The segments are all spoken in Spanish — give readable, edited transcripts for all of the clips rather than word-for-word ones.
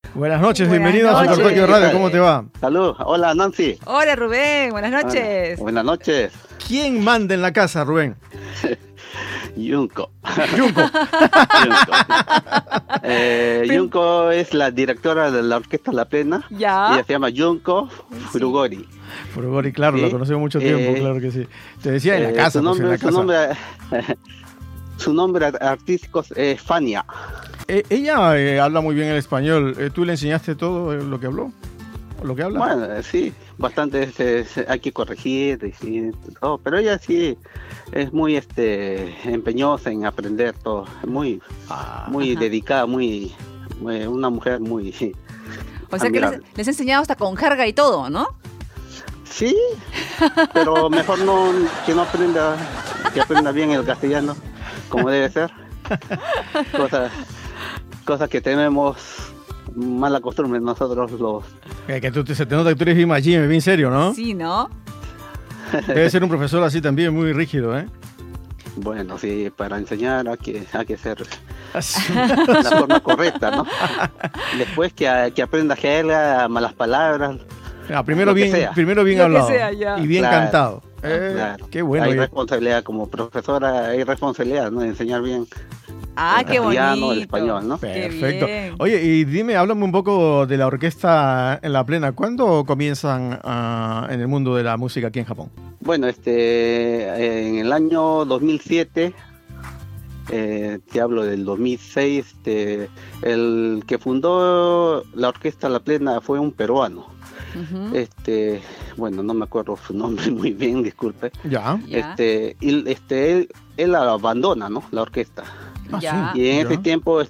Buenas noches, bienvenidos a Tokio Radio, ¿cómo te va? Salud, hola Nancy. Hola Rubén, buenas noches. Buenas noches. ¿Quién manda en la casa, Rubén? Junko. Junko. Junko es la directora de la Orquesta La Plena. Ya. Ella se llama Junko Furugori. Furugori, claro, ¿Sí? Lo conocemos mucho tiempo, claro que sí. Te decía en la casa, su nombre, pues en la casa. Su nombre artístico es Fania. Ella habla muy bien el español. ¿Tú le enseñaste todo lo que habló? ¿Lo que habla? Bueno, sí, bastante hay que corregir, y todo, pero ella sí es muy empeñosa en aprender todo, muy dedicada, una mujer muy o sea admirable. que les he enseñado hasta con jerga y todo, ¿no? Sí, pero mejor que aprenda bien el castellano, como debe ser. Cosas que tenemos mala costumbre nosotros los... Que se te nota que tú eres bien machín, bien serio, ¿no? Sí, ¿no? Debe ser un profesor así también, muy rígido, ¿eh? Bueno, sí, para enseñar hay que ser la forma correcta, ¿no? Después que aprenda jerga, malas palabras... primero bien hablado y bien cantado. Claro. Qué bueno. Hay responsabilidad como profesora, hay responsabilidad, ¿no? De enseñar bien el qué castellano, bonito. el español, ¿no? Perfecto. Oye, y dime, háblame un poco de la orquesta en La Plena. ¿Cuándo comienzan en el mundo de la música aquí en Japón? Bueno, en el año 2007, te hablo del 2006, el que fundó la orquesta La Plena fue un peruano. Uh-huh. Bueno, no me acuerdo su nombre muy bien, disculpe. Ya. Él abandona, ¿no? La orquesta. Ya. Y en ese tiempo,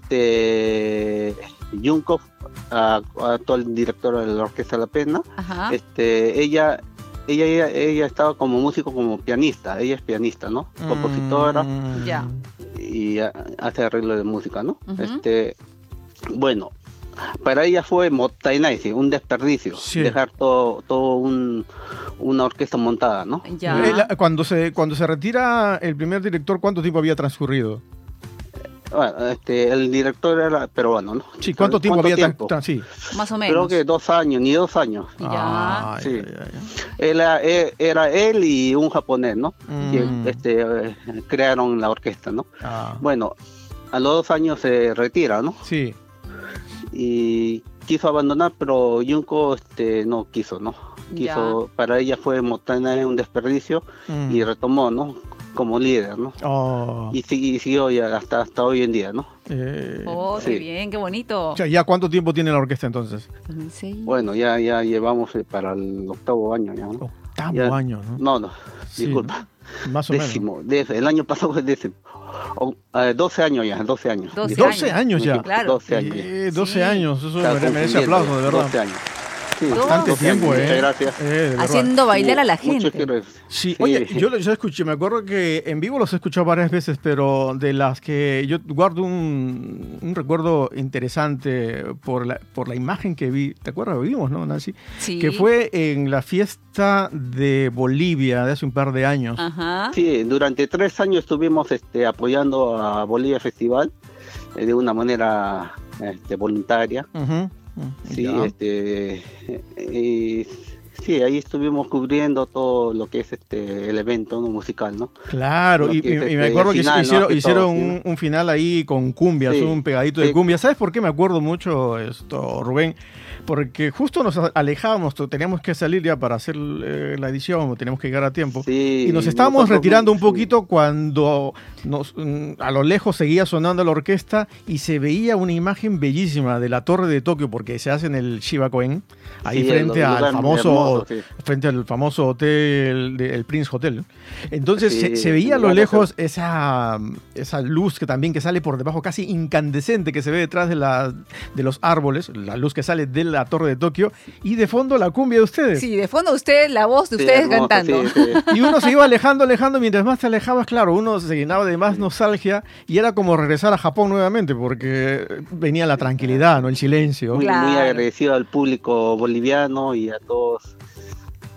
Junko, actual directora de la orquesta La Plena, Ajá. ella estaba como músico, como pianista. Ella es pianista, ¿no? Compositora. Ya. Y hace arreglo de música, ¿no? Uh-huh. Bueno, para ella fue mottainai, un desperdicio, sí. Dejar todo una orquesta montada, ¿no? Ya. Cuando se retira el primer director, ¿cuánto tiempo había transcurrido? Bueno, el director era peruano, ¿no? Sí, ¿cuánto tiempo había transcurrido? Sí. Más o menos. Creo que 2 años, ni 2 años. Ya. Sí. Era él y un japonés, ¿no? Que crearon la orquesta, ¿no? Bueno, a los 2 años se retira, ¿no? Sí. Y quiso abandonar, pero Junko no quiso, ¿no? Para ella fue mottainai, un desperdicio, y retomó, ¿no? Como líder, ¿no? Y siguió ya hasta hoy en día, ¿no? Sí. Qué bien, qué bonito. O sea, ¿ya cuánto tiempo tiene la orquesta entonces? 2006. Bueno, ya llevamos para el 8º año ya, ¿no? Octavo año, ¿no? No, sí, disculpa. Más o menos. El año pasado fue 10º. 12 años ya, 12 años. 12 años ya. Claro. 12 años. 12 años, eso merece aplauso, de verdad. 12 años. Sí, bastante tiempo, Muchas gracias. Haciendo bailar a la gente. Sí, oye, yo escuché, me acuerdo que en vivo los he escuchado varias veces, pero de las que yo guardo un recuerdo interesante por la imagen que vi, ¿te acuerdas? Lo vimos, ¿no, Nancy? Sí. Que fue en la fiesta de Bolivia de hace un par de años. Ajá. Sí, durante 3 años estuvimos apoyando a Bolivia Festival de una manera voluntaria. Uh-huh. Sí, sí, ahí estuvimos cubriendo todo lo que es el evento, ¿no? Musical, ¿no? Claro, y me acuerdo que hicieron un final ahí con cumbias, sí, un pegadito de cumbia. ¿Sabes por qué me acuerdo mucho esto, Rubén? Porque justo nos alejábamos, teníamos que salir ya para hacer la edición, teníamos que llegar a tiempo, sí, y nos estábamos retirando un poquito cuando a lo lejos seguía sonando la orquesta y se veía una imagen bellísima de la Torre de Tokio, porque se hace en el Shibakoen, ahí frente al famoso hotel, el Prince Hotel. Entonces sí, se veía a lo lejos esa luz que sale por debajo, casi incandescente, que se ve detrás de los árboles, la luz que sale de la Torre de Tokio, y de fondo la cumbia de ustedes. Sí, de fondo la voz de ustedes hermoso, cantando. Sí. Y uno se iba alejando, mientras más te alejabas, claro, uno se llenaba de más nostalgia, y era como regresar a Japón nuevamente, porque venía la tranquilidad, ¿no? El silencio. Muy agradecido al público boliviano y a todos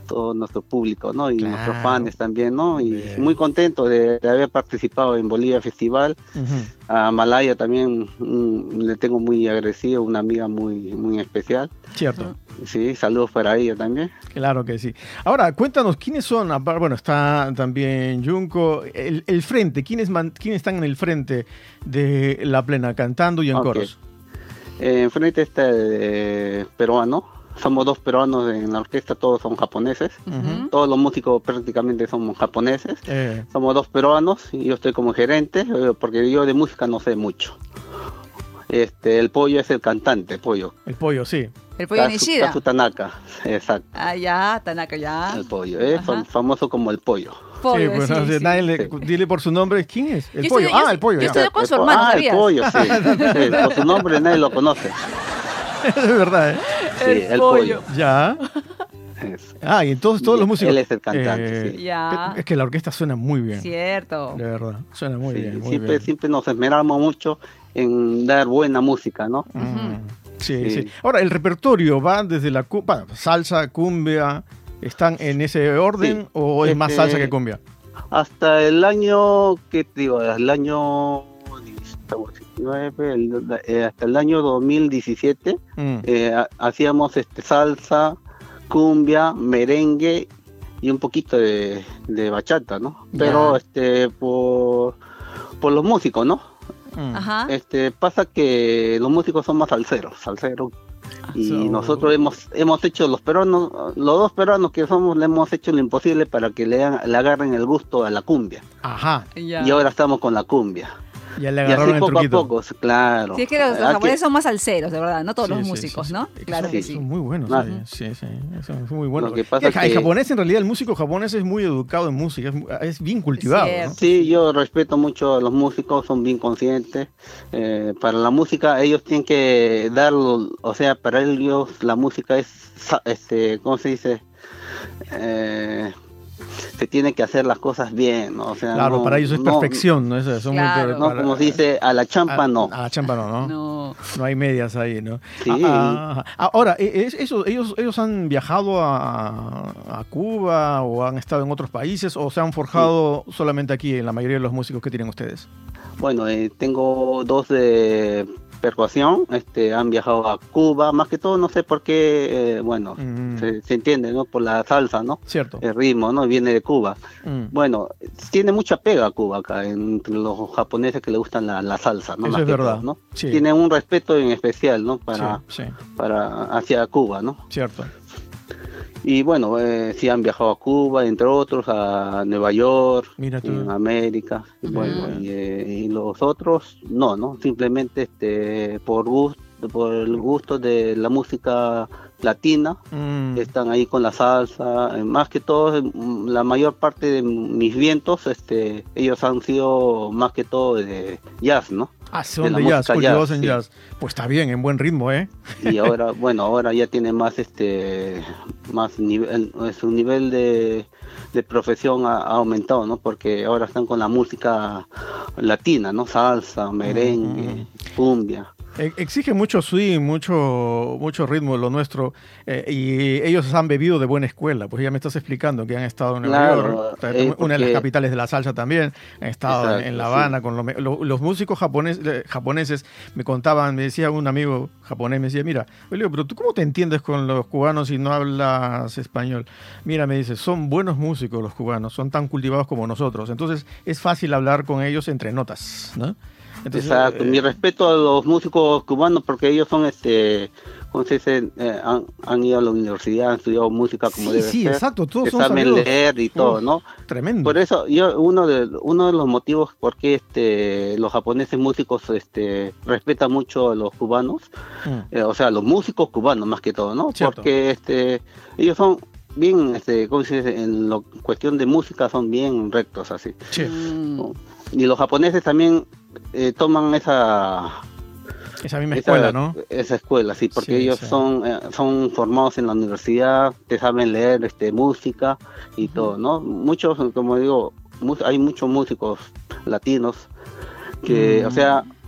todo nuestro público, ¿no? Y nuestros fans también, ¿no? Y muy contento de haber participado en Bolivia Festival. A Malaya también le tengo muy agradecido, una amiga muy especial. Cierto. Sí, saludos para ella también. Claro que sí. Ahora, cuéntanos, ¿quiénes son? Bueno, está también Junko. El frente, ¿quiénes están en el frente de La Plena, cantando y en coros? Enfrente está el peruano. Somos 2 peruanos en la orquesta, todos son japoneses. Todos los músicos prácticamente somos japoneses. Somos 2 peruanos y yo estoy como gerente, porque yo de música no sé mucho. El Pollo es el cantante, Pollo. El Pollo, sí. El Pollo Nishida. Kazu Tanaka, exacto. Ah, ya, Tanaka, ya. El Pollo, famoso como el Pollo. Pollo, sí, pues sí, nadie dile por su nombre, ¿quién es? El Pollo. El Pollo. Yo estoy con su hermano, ¿sabías? El Pollo, sí. Por su nombre nadie lo conoce. Es verdad, ¿eh? Sí, el Pollo. Ya. Y entonces todos los músicos. Él es el cantante, sí. Ya. Es que la orquesta suena muy bien. Cierto. De verdad, suena muy bien. Siempre nos esmeramos mucho en dar buena música, ¿no? Sí. Ahora, el repertorio va desde la salsa, cumbia, ¿están en ese orden o es más salsa que cumbia? Hasta el año, ¿qué te digo? El año 19, hasta el año 2017 hacíamos salsa, cumbia, merengue y un poquito de bachata, ¿no? Pero por los músicos, ¿no? Ajá. Pasa que los músicos son más salseros y nosotros hemos hecho los 2 peruanos que somos, le hemos hecho lo imposible para que le agarren el gusto a la cumbia. Ajá. Y ahora estamos con la cumbia. Ya le agarraron y así el truquito. A poco, claro. Sí, es que los japoneses son más salseros, de verdad, no todos los músicos, ¿no? Claro que sí. Son muy buenos, sí, son muy buenos. Lo que pasa es que el japonés, en realidad, el músico japonés es muy educado en música, es bien cultivado, ¿no? Sí, yo respeto mucho a los músicos, son bien conscientes. Para la música, ellos tienen que darlo, o sea, para ellos la música es, ¿cómo se dice? Se tiene que hacer las cosas bien, ¿no? O sea, claro, para ellos es perfección, ¿no? Son claro. No, como se dice, a la champa no. A la champa no hay medias ahí, ¿no? Sí. Ahora, ellos han viajado a Cuba o han estado en otros países o se han forjado solamente aquí en la mayoría de los músicos que tienen ustedes? Bueno, tengo 2 de percusión, han viajado a Cuba, más que todo no sé por qué, se entiende, ¿no? Por la salsa, ¿no? Cierto. El ritmo, ¿no? Viene de Cuba. Bueno, tiene mucha pega Cuba acá, entre los japoneses que le gustan la salsa, ¿no? Eso más es que verdad. todo, ¿no? Sí. Tiene un respeto en especial, ¿no? Hacia Cuba, ¿no? Cierto. Y bueno, sí han viajado a Cuba, entre otros, a Nueva York, en América. Y los otros, no, simplemente por el gusto de la música latina, están ahí con la salsa. Más que todo, la mayor parte de mis vientos, ellos han sido más que todo de jazz, ¿no? Son de jazz, cultivados en jazz. Pues está bien, en buen ritmo, ¿eh? Y ahora ya tiene más más nivel, su nivel de profesión ha aumentado, ¿no? Porque ahora están con la música latina, ¿no? Salsa, merengue, cumbia. Exige mucho swing, mucho ritmo lo nuestro, y ellos han bebido de buena escuela, pues ya me estás explicando que han estado en Nueva York, una de las capitales de la salsa también, han estado en La Habana, con los músicos japoneses me contaban, me decía un amigo japonés, me decía, mira, Elio, pero ¿tú cómo te entiendes con los cubanos si no hablas español? Mira, me dice, son buenos músicos los cubanos, son tan cultivados como nosotros, entonces es fácil hablar con ellos entre notas, ¿no? Entonces, exacto, mi respeto a los músicos cubanos porque ellos son, ¿cómo se dice? Han ido a la universidad, han estudiado música como debe ser. Sí, exacto, todos son saben sabidos. Leer y todo, ¿no? Tremendo. Por eso, uno de los motivos por qué los japoneses músicos respetan mucho a los cubanos, o sea, los músicos cubanos más que todo, ¿no? Cierto. Porque ellos son bien, ¿cómo se dice? En cuestión de música son bien rectos así. Sí. Y los japoneses también toman esa misma escuela, ¿no? Esa escuela, sí, porque ellos son formados en la universidad, te saben leer música y todo, ¿no? Muchos, como digo, hay muchos músicos latinos que, o sea,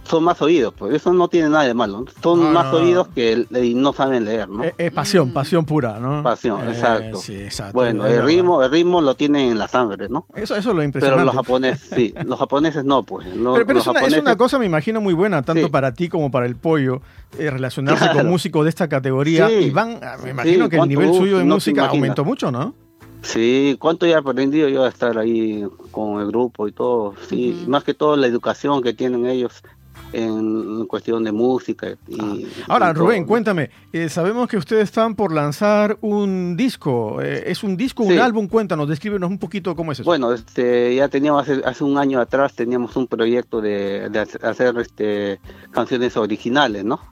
son más oídos, pues eso no tiene nada de malo. Son más oídos que no saben leer, ¿no? Es pasión pura, ¿no? Pasión, exacto. Sí, exacto. Bueno, el ritmo lo tienen en la sangre, ¿no? Eso es lo impresionante. Pero los japoneses no, pues. Pero es una cosa, me imagino, muy buena, tanto para ti como para el pollo, relacionarse con músicos de esta categoría. Y me imagino que el nivel suyo de música aumentó mucho, ¿no? Sí, cuánto he aprendido yo a estar ahí con el grupo y todo. Sí, más que todo la educación que tienen ellos en cuestión de música. Ahora, Rubén, cuéntame, sabemos que ustedes están por lanzar un disco. ¿Es un disco, un álbum? Cuéntanos, descríbenos un poquito cómo es eso. Bueno, ya teníamos hace un año atrás, teníamos un proyecto de hacer canciones originales, ¿no?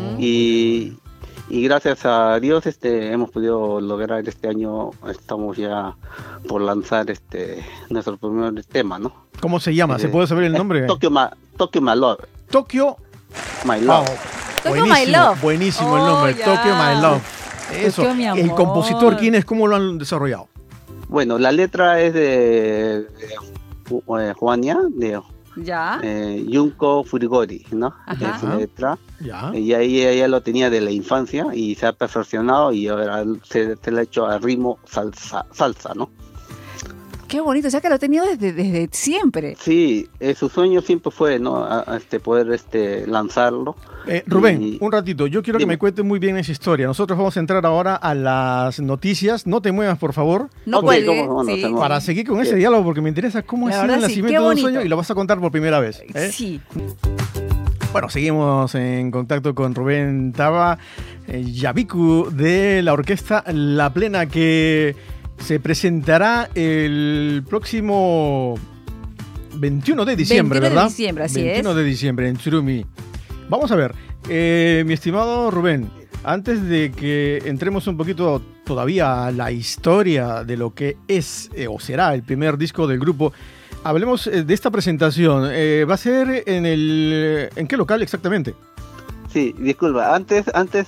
Y gracias a Dios hemos podido lograr este año, estamos ya por lanzar nuestro primer tema, ¿no? ¿Cómo se llama? ¿Se puede saber el nombre? Tokyo My Love. Tokyo My Love. Tokyo My Love. Buenísimo el nombre, Tokyo My Love. Eso. Tokyo, mi amor. ¿El compositor quién es? ¿Cómo lo han desarrollado? Bueno, la letra es de Juania, de Junko Furigori, ¿no? Es la letra. Y ahí ella lo tenía de la infancia y se ha perfeccionado y ahora se le ha hecho al ritmo salsa, ¿no? Qué bonito, o sea que lo ha tenido desde siempre. Sí, su sueño siempre fue, ¿no? Poder lanzarlo. Rubén, un ratito, yo quiero que me cuentes muy bien esa historia. Nosotros vamos a entrar ahora a las noticias. No te muevas, por favor. No cuelgue. Para seguir con ese diálogo, porque me interesa cómo ha sido el nacimiento de un sueño y lo vas a contar por primera vez. Sí. Bueno, seguimos en contacto con Rubén Taba, Yabiku de la orquesta La Plena, que se presentará el próximo 21 de diciembre, 21 ¿verdad? De diciembre, así 21 de diciembre en Tsurumi. Vamos a ver, mi estimado Rubén, antes de que entremos un poquito todavía a la historia de lo que es o será el primer disco del grupo, hablemos de esta presentación. ¿Va a ser en qué local exactamente? Sí, disculpa, antes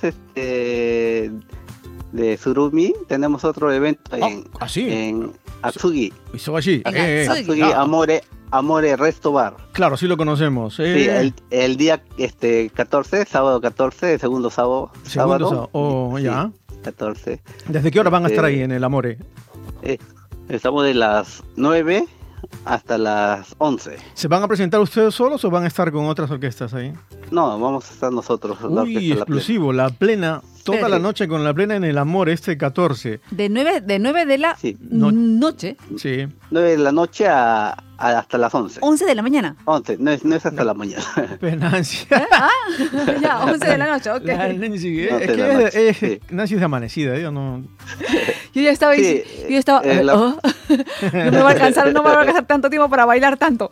de Tsurumi tenemos otro evento en Atsugi. Atsugi Amore Resto Bar. Claro, sí lo conocemos. Sí, el día 14, sábado 14, segundo sábado. Ya. 14. ¿Desde qué hora van a estar ahí en el Amore? Estamos de las 9 hasta las 11. ¿Se van a presentar ustedes solos o van a estar con otras orquestas ahí? No, vamos a estar nosotros. Uy, exclusivo, La Plena. Toda la noche con La Plena en el Amore, 14. De 9 de la noche. Sí. 9 de la noche hasta las 11. 11 de la mañana. 11, no es hasta la mañana. Nancy. Ya, 11 de la noche, ok. Nancy, Nancy es de amanecida, yo no... Yo ya estaba no me va a alcanzar tanto tiempo para bailar tanto.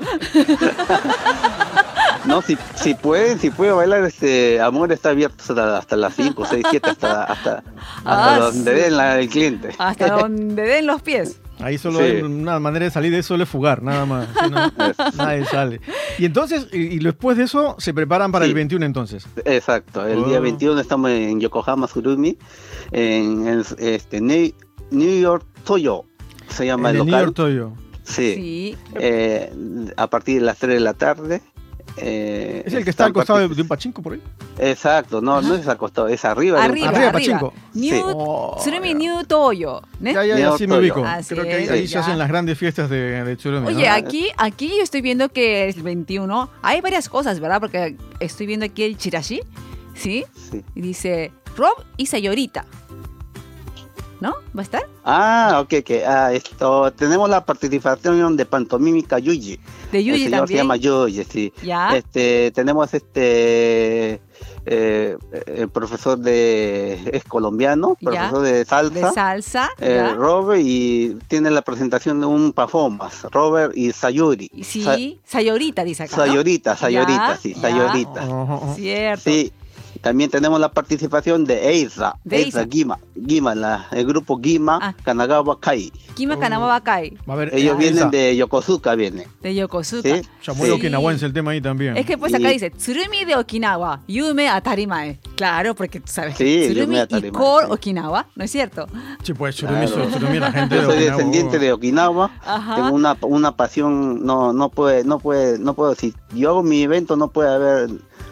No, si puede bailar, Amor está abierto hasta las 5, 6, 7, hasta donde den el cliente. Hasta donde den los pies. Ahí solo hay una manera de salir de eso, es fugar, nada más. Si no, nadie sale. Y entonces, y después de eso, se preparan para el 21 entonces. Exacto, el día 21 estamos en Yokohama, Tsurumi, en New York Toyo, se llama el local. New York Toyo. Sí. A partir de las 3 de la tarde. ¿Es el que está al costado de un pachinko por ahí? Exacto, no es al costado, es arriba. Arriba pachinko. Tsurumi New Toyo. Ya sí me ubico. Así creo que ahí se hacen las grandes fiestas de Tsurumi. Oye, aquí yo estoy viendo que el 21 hay varias cosas, ¿verdad? Porque estoy viendo aquí el chirashi, ¿sí? Y dice Rob y Sayorita. ¿No? ¿Va a estar? Ok. Tenemos la participación de pantomímica Yuji. De Yuji también. Se llama Yuji, sí. ¿Ya? Tenemos el profesor es colombiano, profesor de salsa. De salsa. Robert, y tiene la presentación de un performance, Robert y Sayuri. Sí, Sayorita dice acá, Sayorita, ¿no? sí, Sayorita. Cierto. Sí. También tenemos la participación de Eiza Gima, el grupo Gima Kanagawa Kai. Gima Kanagawa Kai. Ellos vienen de Yokosuka, De Yokosuka. ¿Sí? Ya muy okinawense el tema ahí también. Es que pues acá dice, Tsurumi de Okinawa, Yume Atarimae. Claro, porque tú sabes que Tsurumi y Core Okinawa, ¿no es cierto? Sí, pues Tsurumi la gente de Okinawa. Yo soy descendiente de Okinawa. Ajá. Tengo una pasión, no puedo, si yo hago mi evento no puede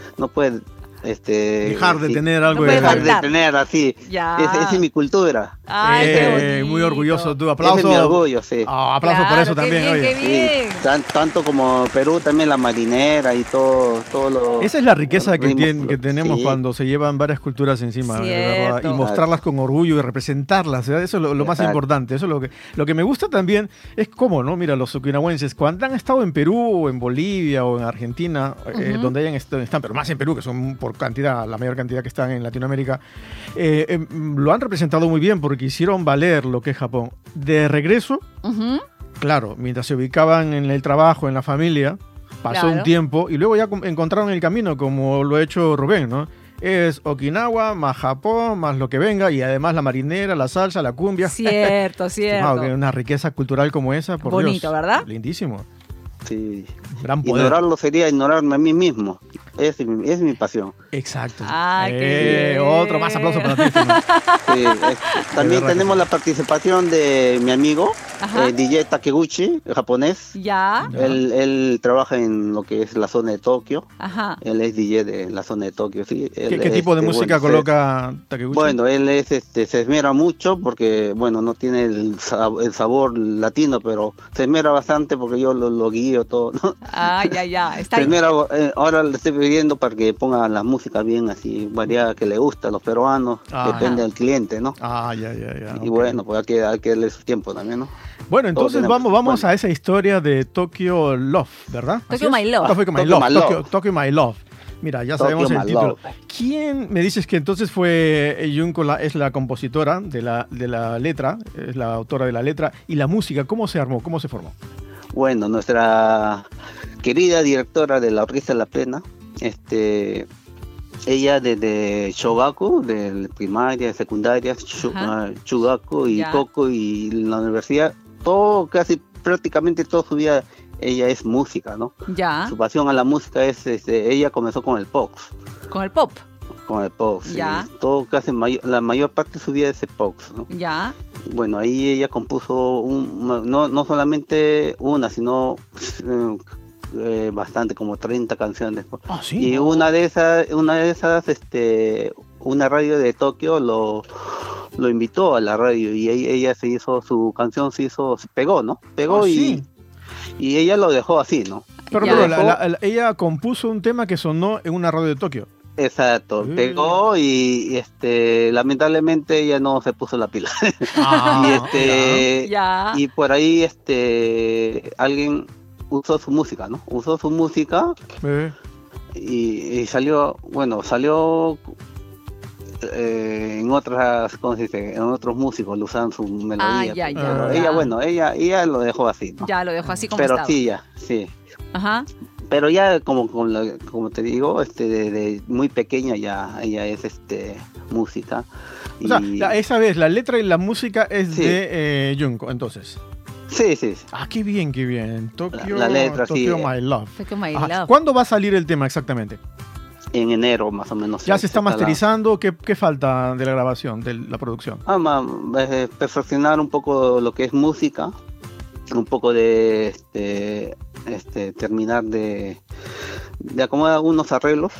dejar de tener algo dejar de tener así. Esa es mi cultura. Muy orgulloso tú, aplauso. Ese es mi orgullo, sí. Aplauso por eso también, bien, oye. Bien. Sí, tanto como Perú, también la marinera y todo lo... Esa es la riqueza que tenemos cuando se llevan varias culturas encima, de verdad, y mostrarlas con orgullo y representarlas, ¿verdad? Eso es lo más importante. Eso es lo que me gusta también es cómo, ¿no? Mira, los okinawenses, cuando han estado en Perú, o en Bolivia, o en Argentina, donde están, pero más en Perú, que son por cantidad, la mayor cantidad que están en Latinoamérica, lo han representado muy bien porque hicieron valer lo que es Japón. De regreso, claro, mientras se ubicaban en el trabajo, en la familia, pasó un tiempo y luego ya encontraron el camino, como lo ha hecho Rubén, ¿no? Es Okinawa, más Japón, más lo que venga, y además la marinera, la salsa, la cumbia. Cierto. Una riqueza cultural como esa, por bonito, Dios. ¿Verdad? Lindísimo. Sí. Gran poder. Ignorarlo sería ignorarme a mí mismo. Es mi pasión. Exacto. Otro más aplauso para ti. Sí, también tenemos la participación de mi amigo, DJ Takeguchi, el japonés. Él trabaja en lo que es la zona de Tokio. Él es DJ de la zona de Tokio. Sí. ¿Qué tipo de música coloca Takeguchi? Bueno, él se esmera mucho porque, no tiene el sabor latino, pero se esmera bastante porque yo lo guío todo, ¿no? Está se esmera, ahora le estoy pidiendo para que ponga la música bien así variada, que le gusta a los peruanos, depende del cliente, ¿no? Y bueno, pues hay que darle su tiempo también, ¿no? Bueno, entonces vamos a esa historia de Tokyo Love, ¿verdad? Tokyo My Love. Tokyo My Love. Mira, ya sabemos el título. ¿Quién me dices que entonces fue Junko, es la compositora de la letra, es la autora de la letra, y la música? ¿Cómo se armó? ¿Cómo se formó? Bueno, nuestra querida directora de la Orquesta La Plena, ella desde Shogaku, de primaria, secundaria, Chugaku y Koko y la universidad, prácticamente toda su vida ella es música, ¿no? Su pasión a la música es, ella comenzó con el pop. ¿Con el pop? Con el pop, sí. Todo la mayor parte de su vida es el pop, ¿no? Bueno, ahí ella compuso no solamente una, sino bastante, como 30 canciones. ¿Sí? Y una de esas, una radio de Tokio lo invitó a la radio y ella su canción se pegó, ¿no? Pegó y ella lo dejó así, ¿no? Pero ella compuso un tema que sonó en una radio de Tokio. Exacto, pegó y lamentablemente ella no se puso la pila. Y por ahí alguien usó su música, ¿no? Usó su música y salió en otras, ¿cómo se dice? En otros músicos lo usaban su melodía. Pero ella lo dejó así, ¿no? Ya lo dejó así como pero estaba. sí. Pero ya como te digo, desde muy pequeña ya ella es música. O sea, esa vez la letra y la música es de Junko, entonces. Sí. Qué bien. Tokyo, la letra, Tokyo My Love. Tokyo My Love. ¿Cuándo va a salir el tema exactamente? En enero, más o menos. ¿Ya se está masterizando? ¿Qué falta de la grabación, de la producción? Perfeccionar un poco lo que es música, un poco de terminar de acomodar algunos arreglos.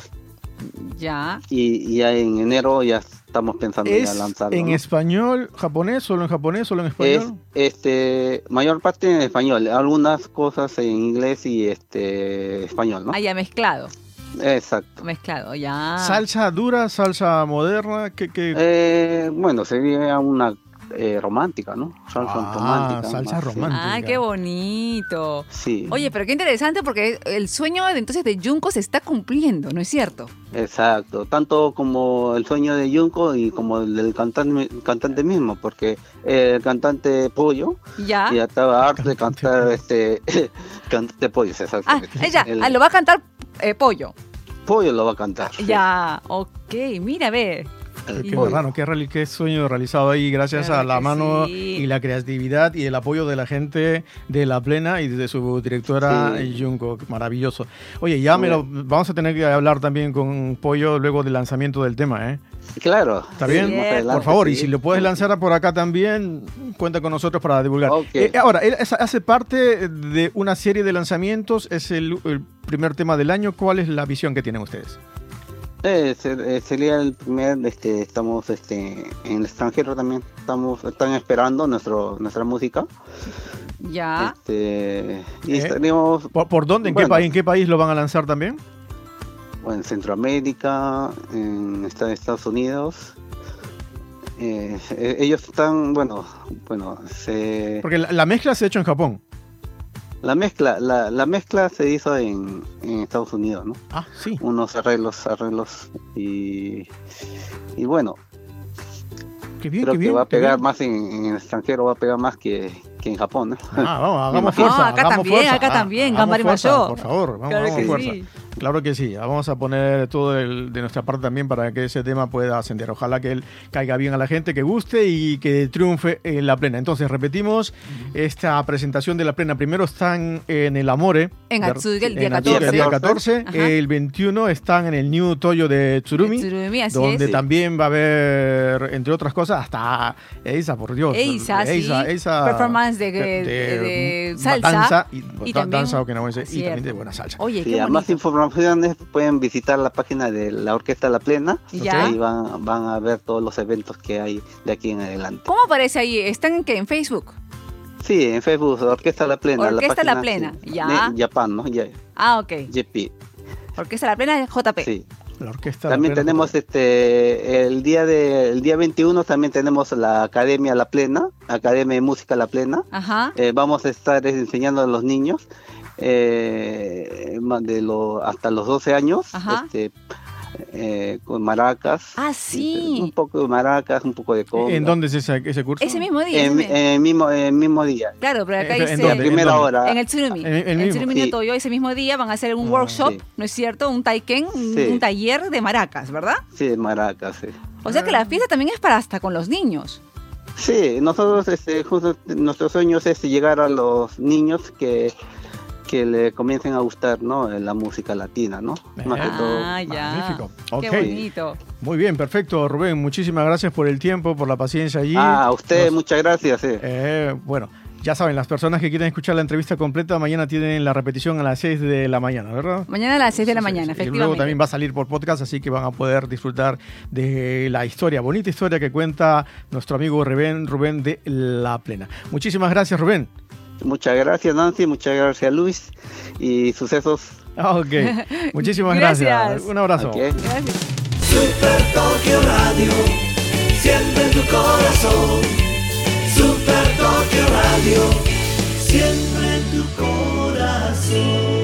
Y ya en enero ya estamos pensando en lanzarlo. ¿En español, japonés, solo en japonés, solo en español? Mayor parte en español, algunas cosas en inglés y español, ¿no? Ya mezclado. Exacto. Mezclado, ya. ¿Salsa dura, salsa moderna? Bueno, sería una romántica, ¿no? Salsa romántica. Salsa romántica. Qué bonito. Sí. Oye, pero qué interesante porque el sueño de Junko se está cumpliendo, ¿no es cierto? Exacto, tanto como el sueño de Junko y como el del cantante mismo, porque el cantante Pollo ya estaba harto de cantar cantante Pollo, exactamente. Ella lo va a cantar Pollo. Pollo lo va a cantar. Ya, ok, mira, ve. Qué sueño realizado ahí gracias a la mano y la creatividad y el apoyo de la gente de La Plena y de su directora Junko. Maravilloso. Oye, vamos a tener que hablar también con Pollo luego del lanzamiento del tema, ¿eh? Claro. ¿Está bien? Por favor, y si lo puedes lanzar por acá también, cuenta con nosotros para divulgar. Okay. Ahora, hace parte de una serie de lanzamientos, es el primer tema del año. ¿Cuál es la visión que tienen ustedes? Sería el primer, estamos en el extranjero también, están esperando nuestra música. Ya. Y estaríamos... ¿Por dónde? ¿En qué país lo van a lanzar también? En Centroamérica, en Estados Unidos. Ellos están, Porque la mezcla se ha hecho en Japón. La mezcla se hizo en Estados Unidos, ¿no? Ah, sí. Unos arreglos y bueno. Creo que va a pegar más en el extranjero, va a pegar más que en Japón, ¿no? Vamos, hagamos fuerza. Acá también, Gambarimashou. Por favor, vamos fuerza. Sí. Claro que sí, vamos a poner todo de nuestra parte también para que ese tema pueda ascender. Ojalá que él caiga bien a la gente, que guste y que triunfe en La Plena. Entonces, repetimos esta presentación de La Plena. Primero están en el Amore. En Atsugi, el día 14. El 21 están en el New Toyo de Tsurumi. Donde también va a haber, entre otras cosas, hasta Eisa, por Dios. Eisa, performance de salsa. Danza, y también de buena salsa. Oye, qué más informaciones pueden visitar la página de la Orquesta La Plena. ¿Ya? Y van a ver todos los eventos que hay de aquí en adelante. ¿Cómo aparece ahí? ¿Están en Facebook? Sí, en Facebook, Orquesta La Plena. Orquesta La Plena, ya. Japan, ¿no? Ok. JP. Orquesta La Plena, JP. Sí. La orquesta también La Plena, tenemos el día 21 también tenemos la Academia La Plena, Academia de Música La Plena. Ajá. Vamos a estar enseñando a los niños hasta los 12 años. Ajá. Con maracas. Ah, sí. Un poco de maracas, un poco de conga. ¿En dónde es ese curso? Ese mismo día. El mismo día. Claro, pero acá dice... ¿En primera hora. En el Tsurumi. En el Tsurumi de Toyo, ese mismo día van a hacer un workshop, ¿no es cierto? Un taiken, un taller de maracas, ¿verdad? Sí, de maracas, sí. O sea que la fiesta también es para hasta con los niños. Sí, nosotros, justo nuestro sueño es llegar a los niños que le comiencen a gustar, ¿no? La música latina, ¿no? Más que todo. Ya. Magnífico. Qué bonito. Muy bien, perfecto, Rubén. Muchísimas gracias por el tiempo, por la paciencia allí. A usted, muchas gracias. Bueno, ya saben, las personas que quieren escuchar la entrevista completa, mañana tienen la repetición a las 6 de la mañana, ¿verdad? Mañana a las 6 de la mañana, efectivamente. Y luego también va a salir por podcast, así que van a poder disfrutar de la bonita historia que cuenta nuestro amigo Rubén de La Plena. Muchísimas gracias, Rubén. Muchas gracias, Nancy, muchas gracias, Luis, y sucesos. Ok, muchísimas gracias. Un abrazo. Okay. Gracias. Super Tokio Radio, siempre en tu corazón. Super Tokio Radio, siempre en tu corazón.